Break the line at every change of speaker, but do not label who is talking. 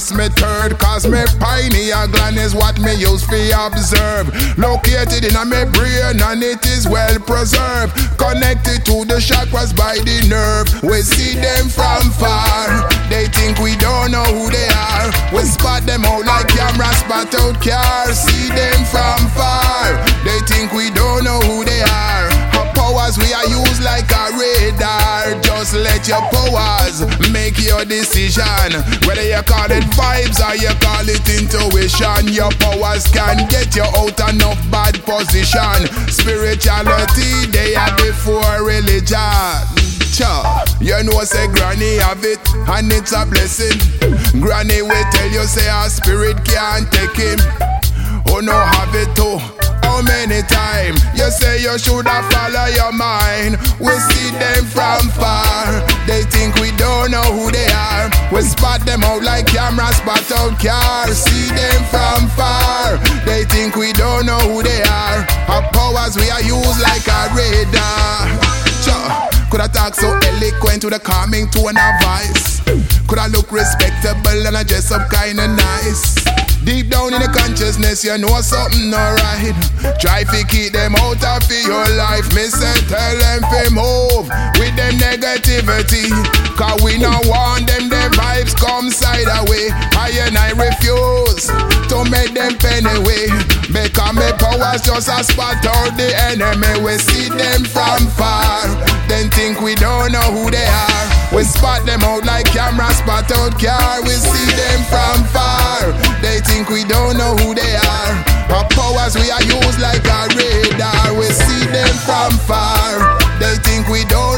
cross me third, cause me pineal gland is what me use for observe. Located in a me brain and it is well preserved. Connected to the chakras by the nerve. We see them from far. They think we don't know who they are. We spot them out like cameras spot out cars. See them from far. They think we don't know who they are. Our powers we are used like a radar. Just let your powers make your decision. Whether you call it vibes or you call it intuition, your powers can get you out enough bad position. Spirituality, they are before religion. You know say granny have it and it's a blessing. Granny will tell you say our spirit can't take him. Oh no have it too. How many times you say you shoulda follow your mind? We see them from far. They think we don't know who they are. We spot them out like cameras spot out cars. See them from far. They think we don't know who they are. Our powers we are used like a radar. Coulda talk so eloquent with a calming tone of voice. Coulda look respectable and I dress up kinda nice. Deep down in the consciousness, you know something alright. Try to keep them out of your life. Me say tell them to move with them negativity. Cause we not want them vibes come side away. I and I refuse to make them pen away. Because my powers just a spot out the enemy. We see them from far. Then think we don't know who they are. We spot them out like cameras spot out car. We see them from far. They think we don't know who they are. Our powers we are used like a radar. We see them from far. They think we don't